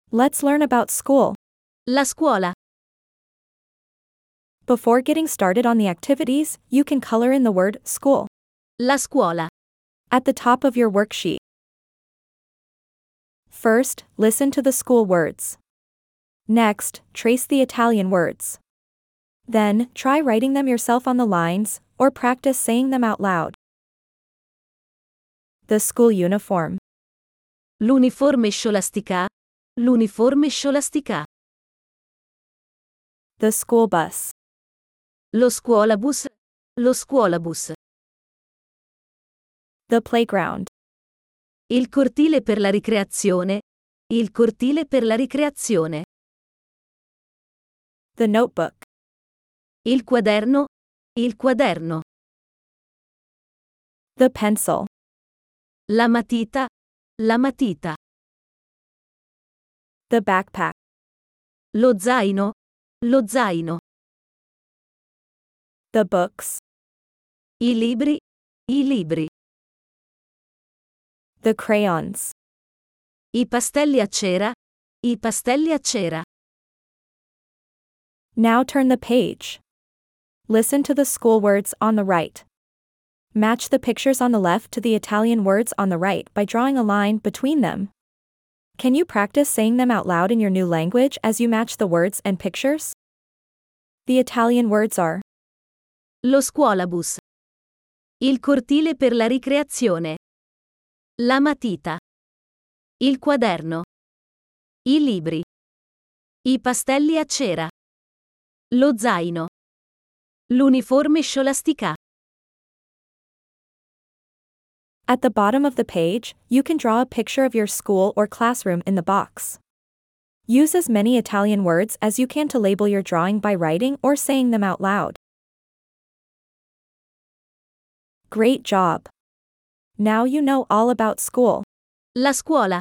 Let's learn about school. La scuola. Before getting started on the activities, you can color in the word school La scuola. at the top of your worksheet. First, listen to the school words. Next, trace the Italian words. Then, try writing them yourself on the lines, or practice saying them out loud. The school uniform. L'uniforme scolastica. L'uniforme scolastica. The school bus. Lo scuolabus. Lo scuolabus. The playground. Il cortile per la ricreazione. Il cortile per la ricreazione. The notebook. Il quaderno. Il quaderno. The pencil. La matita. La matita. The backpack. Lo zaino. Lo zaino. The books. I libri. I libri. The crayons. I pastelli a cera. I pastelli a cera. Now turn the page. Listen to the school words on the right. Match the pictures on the left to the Italian words on the right by drawing a line between them. Can you practice saying them out loud in your new language as you match the words and pictures? The Italian words are Lo scuolabus. Il cortile per la ricreazione. La matita. Il quaderno. I libri. I pastelli a cera. Lo zaino. L'uniforme scolastica. At the bottom of the page, you can draw a picture of your school or classroom in the box. Use as many Italian words as you can to label your drawing by writing or saying them out loud. Great job! Now you know all about school. La scuola.